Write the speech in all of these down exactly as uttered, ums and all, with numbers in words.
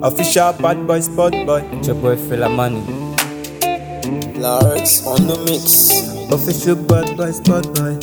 Official bad boy, spot boy. It's your boy Fela Money. Larix on the mix. Official bad boy, spot boy.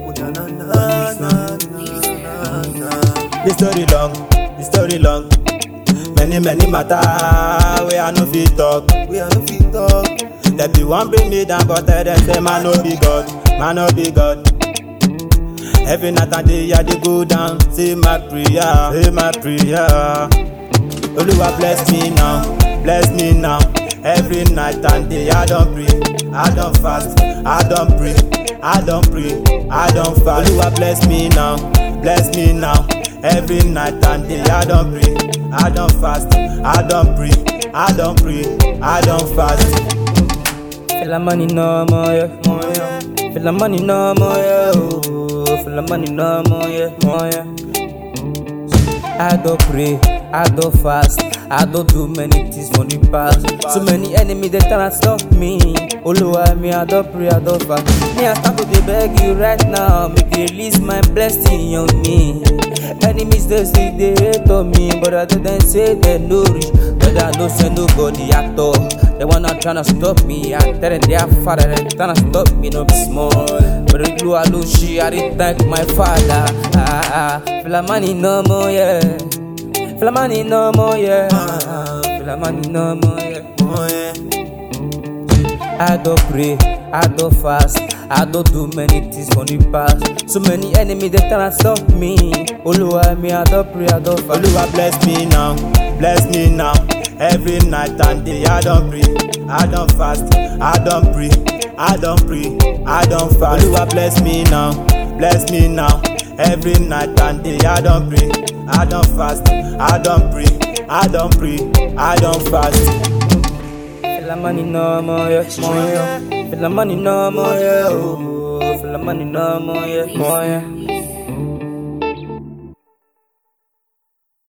The story long, the story long. Many, many matter we are no fit talk. We are no fit talk. They be one bring me down, but tell them say man no be God, man no be God. Every night and day I dey go down, say my prayer, say my prayer. Oluwa bless me now, bless me now. Every night and day I don't pray, I don't fast, I don't pray, I don't pray, I don't fast. Oluwa bless me now, bless me now. Every night and day I don't pray, I don't fast, I don't pray, I don't pray, I don't fast. Fela Money no more, yeah, more, yeah. Fela Money no more, yeah, oh. Fela Money no more, yeah, more, yeah. I don't pray, I don't fast, I don't do many things for the past. So many enemies they tryna stop me. Oluwa me, I don't pray, I don't fast. Me I start to dey beg you right now, make you release my blessing on me. Enemies they say they hate on me, but I didn't say they no rich. But I don't say nobody at all. They wanna tryna stop me. I tell them they are father, they tryna stop me, no be small. But if you alone, she I did thank my father. Ah ah, Fela Money no more, yeah. Fela Money no more, yeah. Fela Money no more, yeah. I don't pray, I don't fast, I don't do many things for the past. So many enemies they tryna stop me. Oluwa me, I don't pray, I don't fast. Oluwa bless me now, bless me now. Every night and day I don't pray, I don't fast, I don't pray, I don't pray, I don't fast. Oluwa bless me now, bless me now. Every night and day I don't pray, I don't fast, I don't pray, I don't pray, I don't fast. Fela Money no more, yeah, more, yeah. Fela Money no more, yeah, oh. Fela Money no more, yeah, more, yeah.